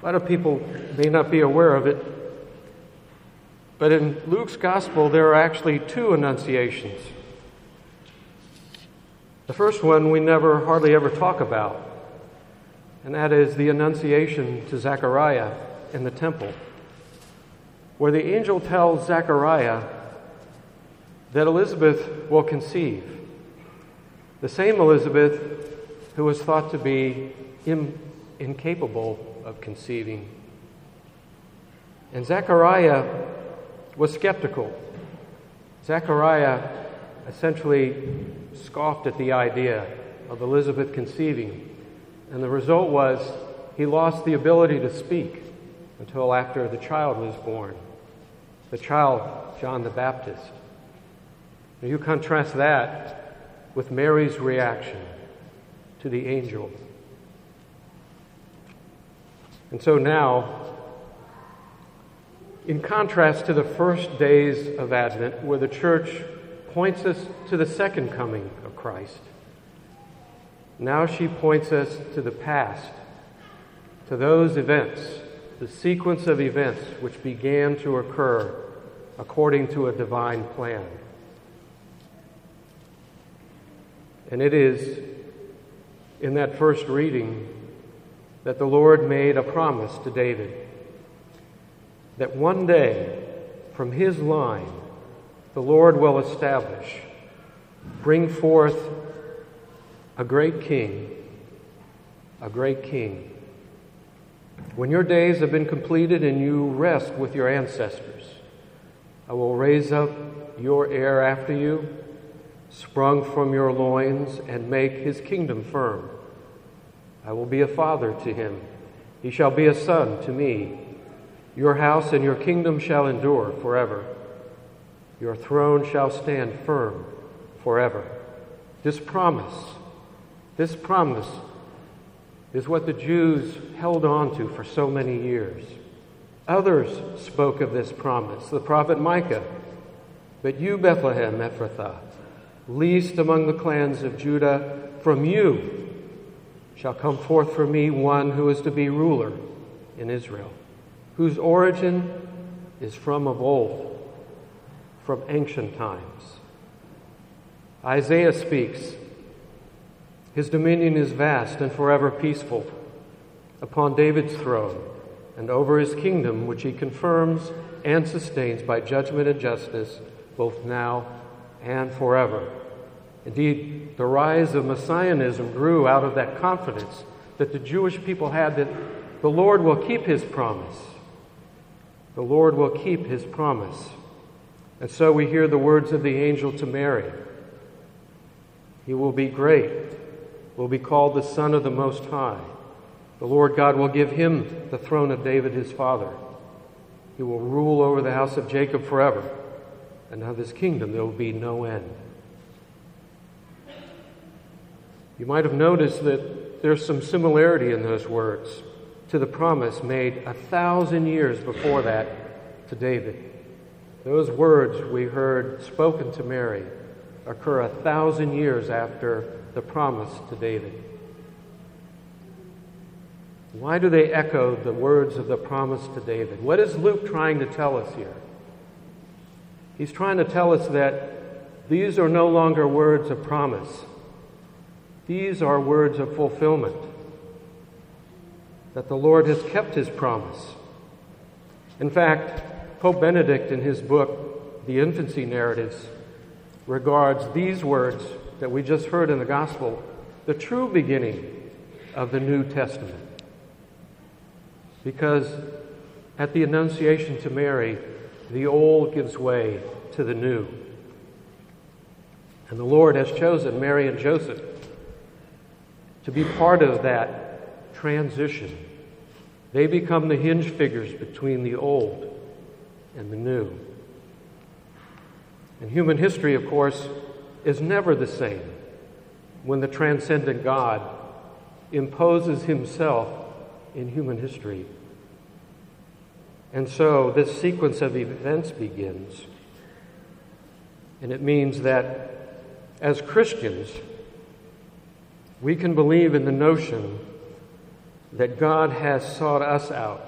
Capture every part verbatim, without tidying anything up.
A lot of people may not be aware of it, but in Luke's gospel there are actually two annunciations. The first one we never hardly ever talk about, and that is the annunciation to Zechariah in the temple, where the angel tells Zechariah that Elizabeth will conceive, the same Elizabeth who was thought to be in, incapable of conceiving. And Zechariah was skeptical. Zechariah essentially scoffed at the idea of Elizabeth conceiving, and the result was he lost the ability to speak until after the child was born, the child, John the Baptist. Now you contrast that with Mary's reaction to the angel. And so now, in contrast to the first days of Advent, where the church points us to the second coming of Christ, now she points us to the past, to those events, the sequence of events which began to occur according to a divine plan. And it is in that first reading that the Lord made a promise to David that one day from his line the Lord will establish, bring forth a great king, a great king. When your days have been completed and you rest with your ancestors, I will raise up your heir after you, sprung from your loins, and make his kingdom firm. I will be a father to him. He shall be a son to me. Your house and your kingdom shall endure forever. Your throne shall stand firm forever. This promise, this promise is what the Jews held on to for so many years. Others spoke of this promise, the prophet Micah. But you, Bethlehem Ephrathah, least among the clans of Judah, from you shall come forth for me one who is to be ruler in Israel, whose origin is from of old, from ancient times. Isaiah speaks, his dominion is vast and forever peaceful, upon David's throne and over his kingdom, which he confirms and sustains by judgment and justice, both now and forever. Indeed, the rise of Messianism grew out of that confidence that the Jewish people had that the Lord will keep his promise. The Lord will keep his promise. And so we hear the words of the angel to Mary. He will be great, will be called the Son of the Most High. The Lord God will give him the throne of David his father. He will rule over the house of Jacob forever, and of his kingdom there will be no end. You might have noticed that there's some similarity in those words to the promise made a thousand years before that to David. Those words we heard spoken to Mary occur a thousand years after the promise to David. Why do they echo the words of the promise to David? What is Luke trying to tell us here? He's trying to tell us that these are no longer words of promise. These are words of fulfillment. That the Lord has kept his promise. In fact, Pope Benedict in his book, The Infancy Narratives, regards these words that we just heard in the Gospel, the true beginning of the New Testament. Because at the Annunciation to Mary, the old gives way to the new. And the Lord has chosen Mary and Joseph to be part of that transition. They become the hinge figures between the old and the new. And human history, of course, is never the same when the transcendent God imposes himself in human history. And so this sequence of events begins. And it means that as Christians, we can believe in the notion that God has sought us out.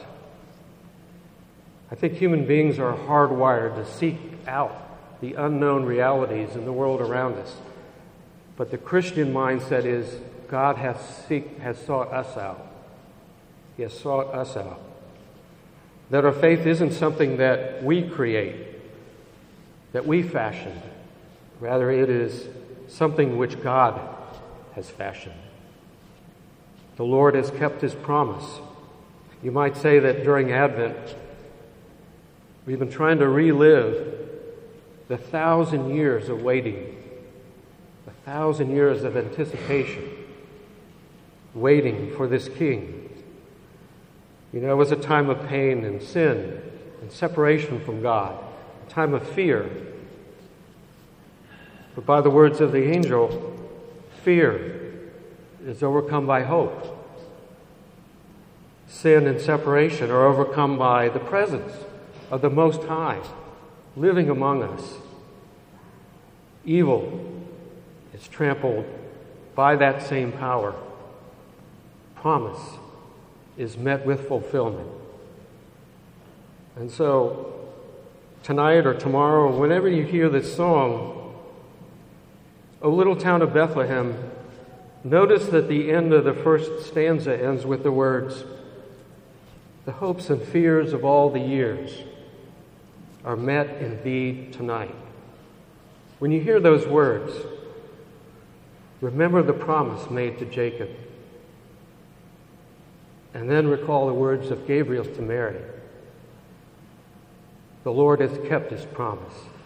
I think human beings are hardwired to seek out the unknown realities in the world around us. But the Christian mindset is God has, seek, has sought us out. He has sought us out. That our faith isn't something that we create, that we fashioned. Rather, it is something which God has fashioned. The Lord has kept His promise. You might say that during Advent, we've been trying to relive the thousand years of waiting, the thousand years of anticipation, waiting for this King. You know, it was a time of pain and sin and separation from God, a time of fear. But by the words of the angel, fear is overcome by hope. Sin and separation are overcome by the presence of the Most High living among us. Evil is trampled by that same power. Promise is met with fulfillment. And so, tonight or tomorrow, or whenever you hear this song, O Little Town of Bethlehem, notice that the end of the first stanza ends with the words, the hopes and fears of all the years are met in thee tonight. When you hear those words, remember the promise made to Jacob. And then recall the words of Gabriel to Mary. The Lord has kept His promise.